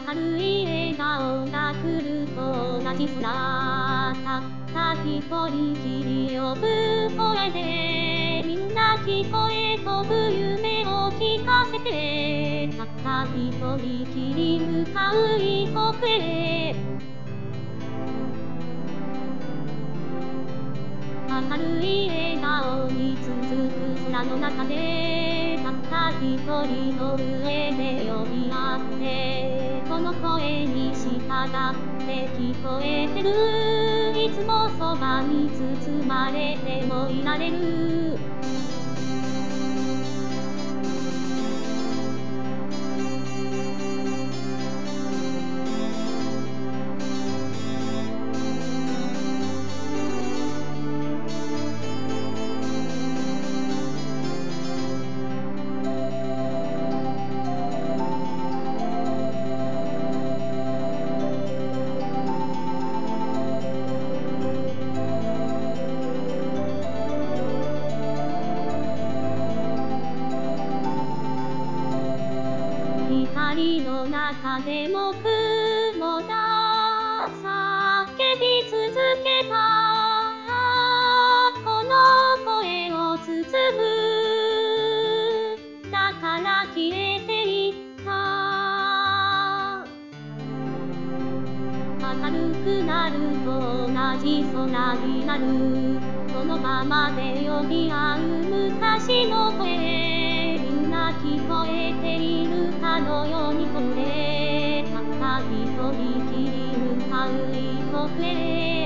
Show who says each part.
Speaker 1: るい笑顔が来ると同じ空。たった一人きり呼ぶ声でみんな聞こえ飛ぶ夢を聞かせて。たった一人きり向かう異国へ。明るい笑顔に続く空の中でたった一人の上で呼び合って、この声に従って聞こえてる。いつもそばに包まれてもいられる。光の中でも雲が叫び続けた。この声を包む。だから消えていった。明るくなると同じ空になる。そのままで呼び合う昔の声。みんな聞こえているかのように飛んで。たった一人きり向かう異国へ。